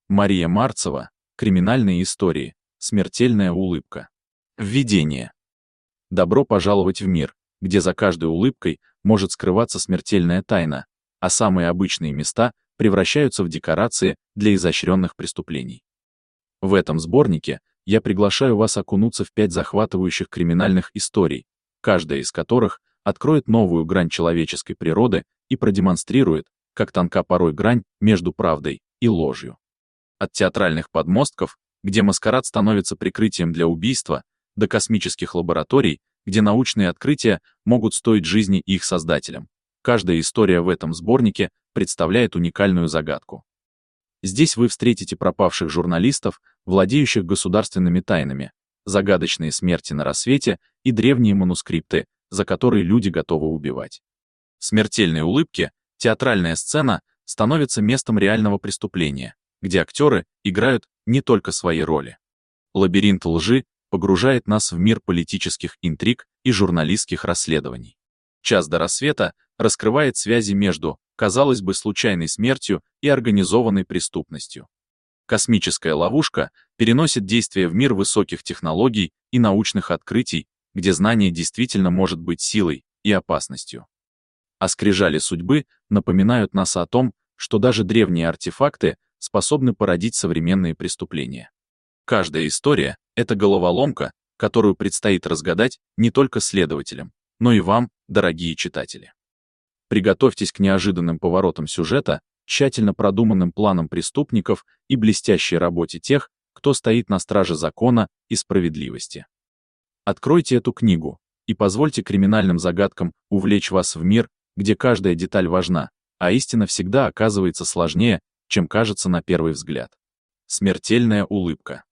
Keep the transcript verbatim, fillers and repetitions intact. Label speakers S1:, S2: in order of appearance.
S1: Мария Марцева. Криминальные истории. Смертельная улыбка. Введение. Добро пожаловать в мир, где за каждой улыбкой может скрываться смертельная тайна, а самые обычные места превращаются в декорации для изощренных преступлений. В этом сборнике я приглашаю вас окунуться в пять захватывающих криминальных историй, каждая из которых откроет новую грань человеческой природы и продемонстрирует, как тонка порой грань между правдой и ложью. От театральных подмостков, где маскарад становится прикрытием для убийства, до космических лабораторий, где научные открытия могут стоить жизни их создателям. Каждая история в этом сборнике представляет уникальную загадку. Здесь вы встретите пропавших журналистов, владеющих государственными тайнами, загадочные смерти на рассвете и древние манускрипты, за которые люди готовы убивать. В «Смертельной улыбке» театральная сцена становится местом реального преступления, где актеры играют не только свои роли. Лабиринт лжи погружает нас в мир политических интриг и журналистских расследований. «Час до рассвета» раскрывает связи между, казалось бы, случайной смертью и организованной преступностью. «Космическая ловушка» переносит действие в мир высоких технологий и научных открытий, где знание действительно может быть силой и опасностью. А «Скрижали судьбы» напоминают нас о том, что даже древние артефакты способны породить современные преступления. Каждая история — это головоломка, которую предстоит разгадать не только следователям, но и вам, дорогие читатели. Приготовьтесь к неожиданным поворотам сюжета, тщательно продуманным планам преступников и блестящей работе тех, кто стоит на страже закона и справедливости. Откройте эту книгу и позвольте криминальным загадкам увлечь вас в мир, где каждая деталь важна, а истина всегда оказывается сложнее, чем кажется на первый взгляд. Смертельная улыбка.